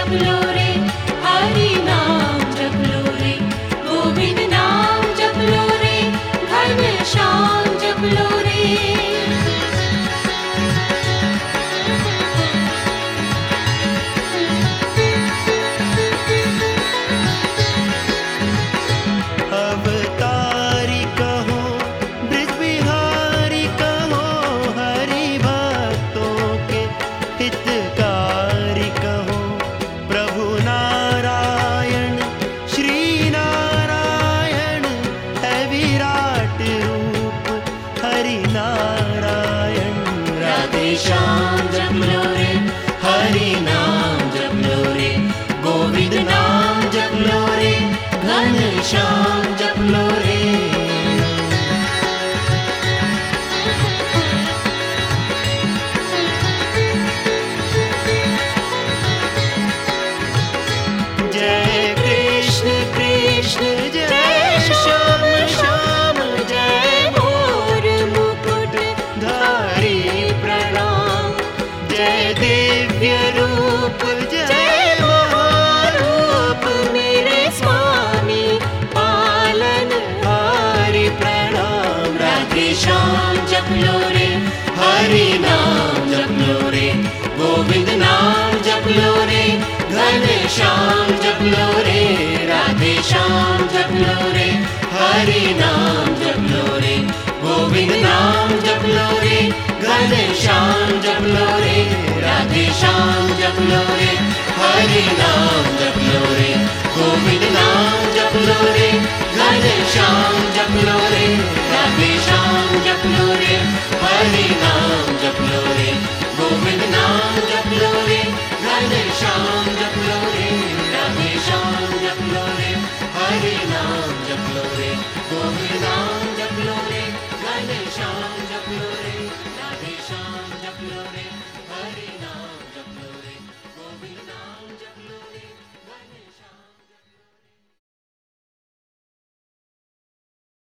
जप लो रे, हरि नाम जप लो रे, गोविंद नाम जप लो रे, घनश्याम जप लो रे। अवतारी कहो, ब्रज बिहारी कहो, हरि भक्तों के हितकारी कहो। प्रभु नारायण श्री नारायण है विराट रूप हरि नारायण। राधे श्याम जप लो रे, हरि नाम जप लो रे, गोविंद नाम जप लो रे, घनश्याम जप लो रे। जय कृष्ण कृष्ण जय श्याम श्याम, जय मोर मुकुट धारी प्रणाम। जय दिव्य रूप जय महारूप, मेरे स्वामी पालन हारी प्रणाम। राधे श्याम जप लो रे, हरि नाम जप लो रे, गोविंद नाम जप लो रे, घनश्याम जप लो रे। राधे श्याम जप लो रे, हरि नाम जप लो रे, गोविंद नाम जप लो रे, घनश्याम जप लो रे। राधे श्याम जप लो रे, हरि नाम जप लो रे, गोविंद नाम जप लो रे, घनश्याम जप लो रे। राधे श्याम जप लो रे, हरि नाम जप लो रे, गोविंद नाम जप लो रे, घनश्याम जप लो रे। राधे श्याम जप लो रे, हरि नाम जप लो रे, गोविंद नाम जप लो रे, घनश्याम जप लो रे। राधे श्याम जप लो रे, हरि